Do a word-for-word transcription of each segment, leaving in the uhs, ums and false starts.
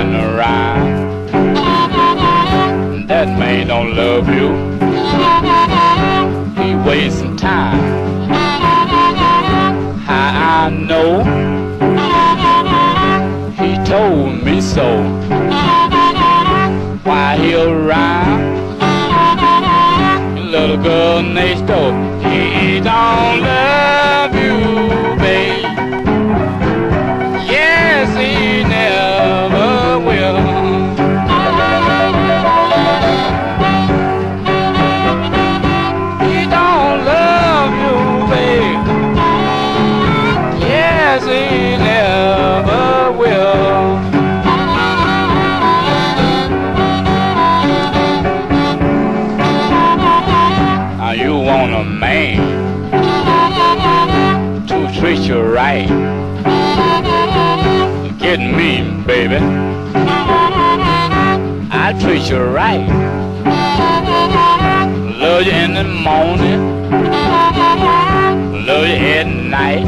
running around. That man don't love you. He wasting time. How I know? He told me so. Why he around? Little girl next door. He don't love you, babe. Yes, he never will. He don't love you, babe. Yes, he never will. Now you want a man to treat you right. Get me, baby. I treat you right. Love you in the morning. Love you at night.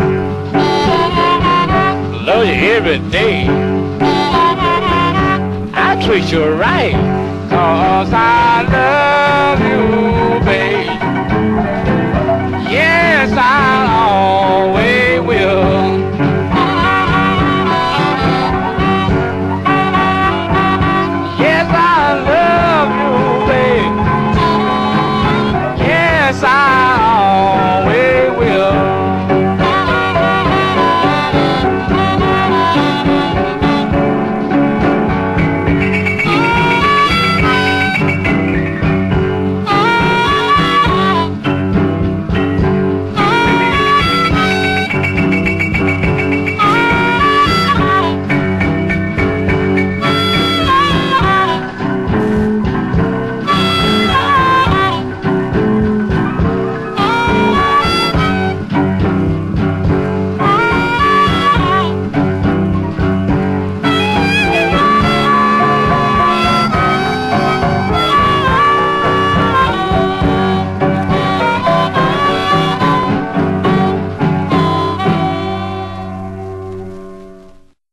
Love you every day. I treat you right, 'cause I love